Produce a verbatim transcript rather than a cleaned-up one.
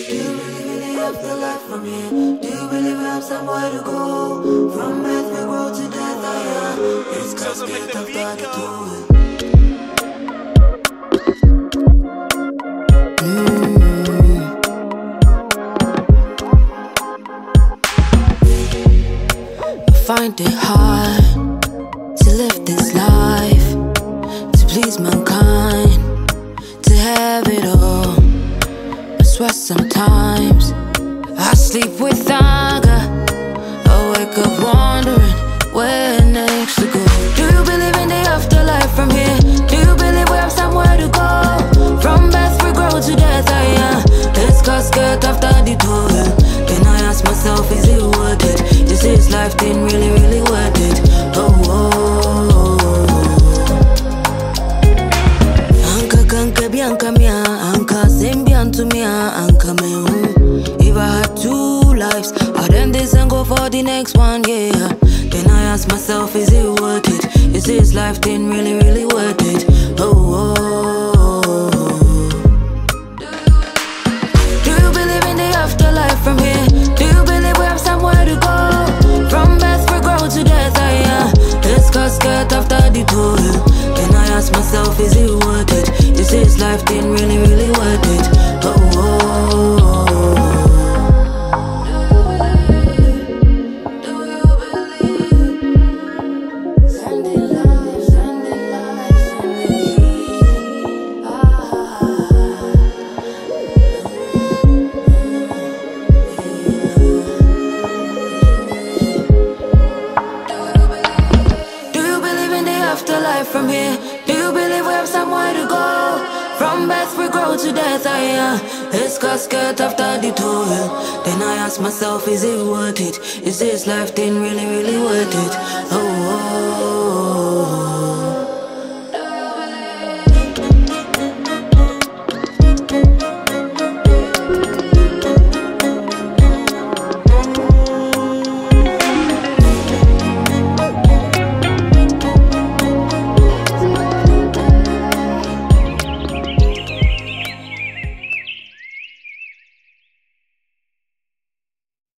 Do you believe in the afterlife from here? Do you believe we have somewhere to go? From birth we grow to death, I am. It's casket after the two. Find it hard to live this life, to please mankind, to have it all. I swear sometimes I sleep with anger, I wake up wondering where next to go. Do you believe in the afterlife from here? Do you believe we have somewhere to go? From birth we grow to death, I am. This casket after the toil. Then I ask myself, is it worth it? Is this life thing really, really worth it? Oh, oh, oh. Anka kanka bianca mia, anka sembianto mia, anka me. If I had two lives, I'd end this and go for the next one, yeah. Then I ask myself, is it worth it? Is this life thing really, really worth it? Oh, oh, oh. Do you believe in the afterlife from here? Do you believe we have somewhere to go? From birth we grow to death, I am. This casket after the toil. Then I ask myself, is it worth it? Is this life thing really, really worth it? Oh, oh, oh. Afterlife from here. Do you believe we have somewhere to go? From birth we grow to death, I am. This casket after the toil. Then I ask myself, is it worth it? Is this life thing really, really worth it? Oh, oh, oh.